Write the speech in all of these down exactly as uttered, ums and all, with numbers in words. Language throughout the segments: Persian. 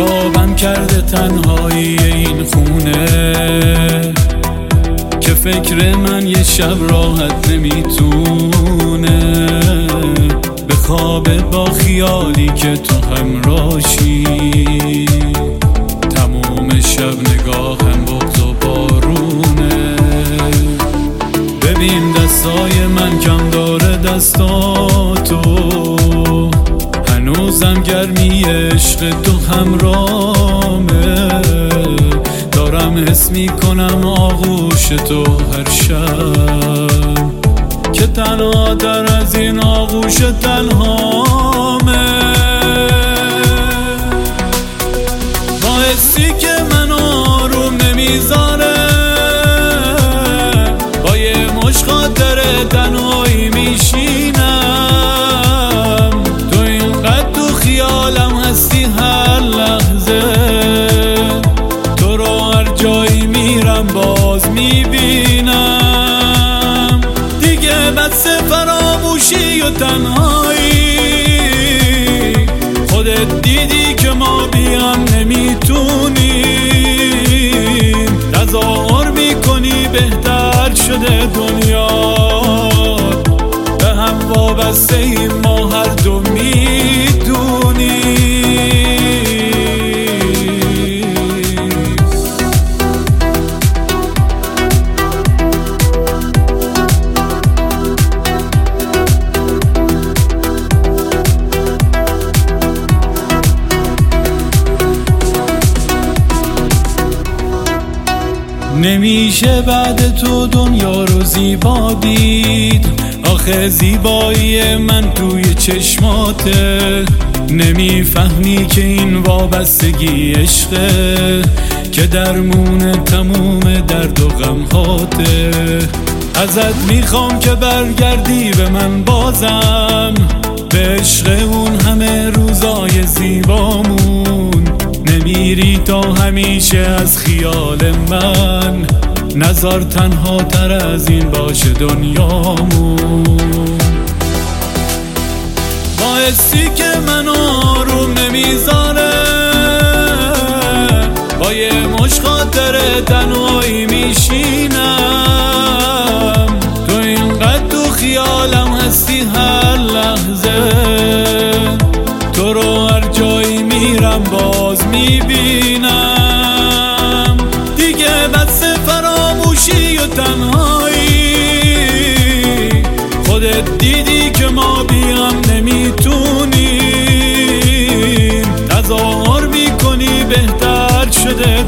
خرابم کرده تنهایی این خونه که فکر من یه شب راحت نمیتونه بخوابه با خیالی که تو همراشی. تموم شب نگاهم بغض و بارونه. ببین دستای من کم داره دستاتو، هنوزم گرمی عشق تو همرامه. دارم حس میکنم آغوش تو هر شب که تنها در از این آغوش تنهامه. با حسی که من آروم نمیذاره، با یه مش خاطر تنهایی میشینم. تو اینقدر تو خیالم هستی هر لحظه، تو رو هر جایی میرم باز میبینم. دیگه بس فراموشی و تنهایی، خودت دیدی که ما بیام نمیتونیم. تظاهر میکنی بهتر شده دنیا، به هم وابسته ایم ما هر دو میدونیم. نمیشه بعد تو دنیا رو زیبا دید، آخه زیبایی من توی چشماته. نمیفهمی که این وابستگی عشقه که درمون تموم درد و غمهاته. ازت میخوام که برگردی به من بازم، به عشق اون همه روزای زیبامون. نمیری تا همیشه از خیال من، نظر تنها تر از این باشه دنیامون. با حسی که من آروم نمیذاره، با یه مش خاطر تنهایی میشینم. تو اینقدر تو خیالم هستی هر لحظه، تو رو هر جایی میرم باز میبینم. دیگه بس فراموشی و تنهایی، خودت دیدی که ما بیام نمیتونیم. تظاهر میکنی بهتر شده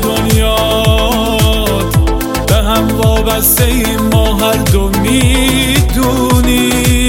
دنیات، به هم وابسته ایم ما هر دو میدونیم.